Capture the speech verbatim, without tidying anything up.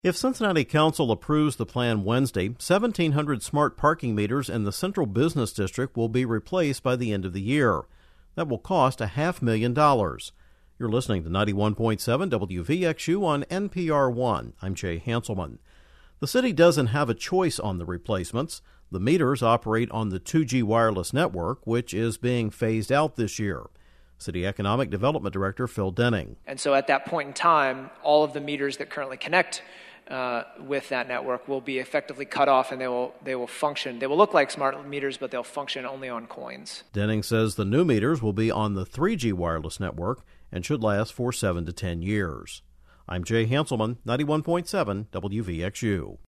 If Cincinnati Council approves the plan Wednesday, seventeen hundred smart parking meters in the Central Business District will be replaced by the end of the year. That will cost a half million dollars. You're listening to ninety-one point seven W V X U on N P R one. I'm Jay Hanselman. The city doesn't have a choice on the replacements. The meters operate on the two G wireless network, which is being phased out this year. City Economic Development Director Phil Denning. And so at that point in time, all of the meters that currently connect uh, with that network will be effectively cut off, and they will they will function. They will look like smart meters, but they'll function only on coins. Denning says the new meters will be on the three G wireless network and should last for seven to ten years. I'm Jay Hanselman, ninety-one point seven W V X U.